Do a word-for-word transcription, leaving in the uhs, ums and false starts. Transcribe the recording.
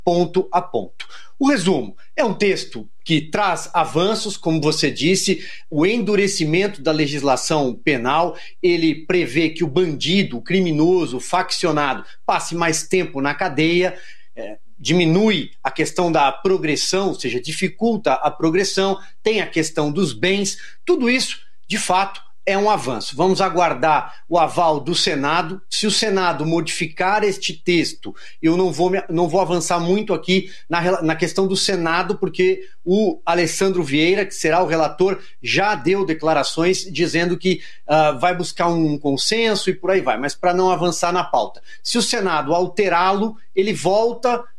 ponto a ponto. O resumo é um texto que traz avanços, como você disse, o endurecimento da legislação penal, ele prevê que o bandido, o criminoso, o faccionado passe mais tempo na cadeia, é, diminui a questão da progressão, ou seja, dificulta a progressão, tem a questão dos bens, tudo isso, de fato, é um avanço. Vamos aguardar o aval do Senado. Se o Senado modificar este texto, eu não vou, não vou avançar muito aqui na, na questão do Senado, porque o Alessandro Vieira, que será o relator, já deu declarações dizendo que uh, vai buscar um consenso e por aí vai, mas para não avançar na pauta. Se o Senado alterá-lo, ele volta